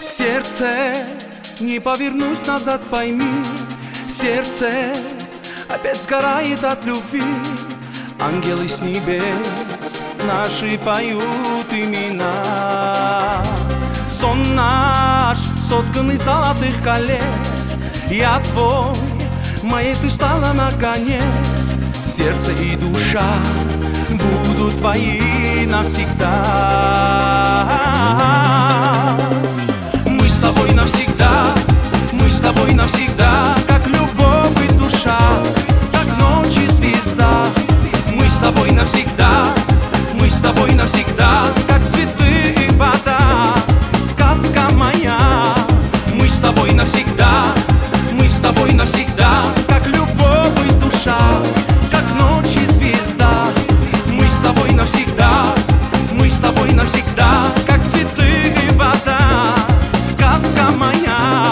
Сердце, не повернусь назад, пойми. Сердце опять сгорает от любви. Ангелы с небес наши поют имена. Сон наш соткан из золотых колец. Я твой, моей ты стала наконец. Сердце и душа будут твои навсегда. Мы с тобой навсегда, мы с тобой навсегда, как любовь и душа, как ночь и звезда. Мы с тобой навсегда, мы с тобой навсегда, как цветы и вода, сказка моя. Мы с тобой навсегда, мы с тобой навсегда, как любовь и душа, как ночь и звезда. Мы с тобой навсегда, мы с тобой навсегда, как цветы и вода, сказка моя.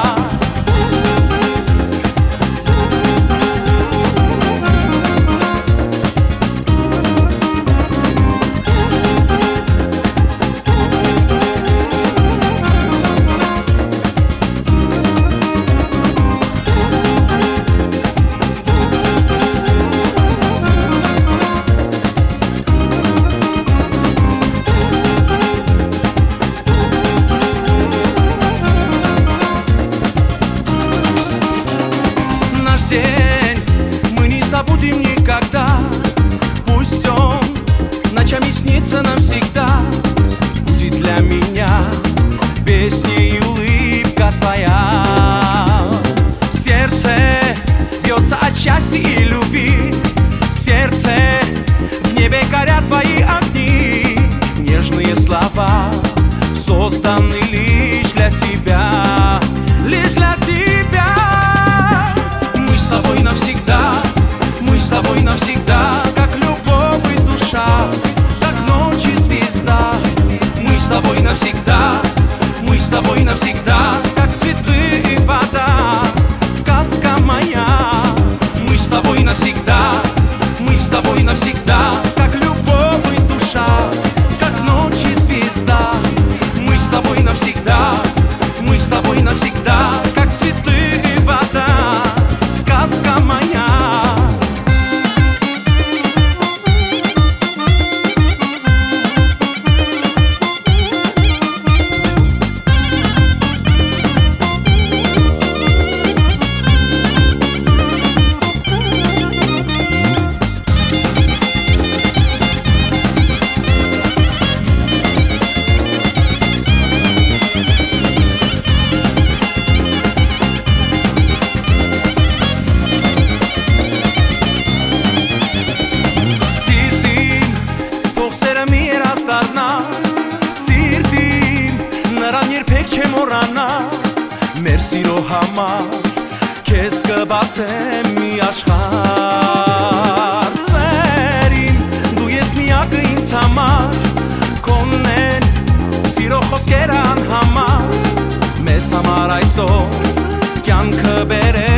Мы не забудем никогда. Пусть он ночами снится навсегда. Будет для меня песней и улыбка твоя. Сердце бьется от счастья и любви. Сердце, в небе горят твои огни. Нежные слова созданы лишь для тебя, лишь для тебя. Мы с тобой навсегда, мы с тобой навсегда, как любовь и душа, как ночь и звезда. Мы с тобой навсегда, мы с тобой навсегда, как цветы и вода, сказка моя. Мы с тобой навсегда, мы с тобой навсегда, как любовь и душа, как ночь и звезда. Мы с тобой навсегда, мы с тобой навсегда, как цветы и вода, сказка моя. Մեր սիրո համար քեզ կբացեմ մի աշխարհ։ Սերին դու ես միակը ինձ համար, քոնն են սիրո խոսքերը անհամար։ Մեզ համար այսօր կյանքը բերել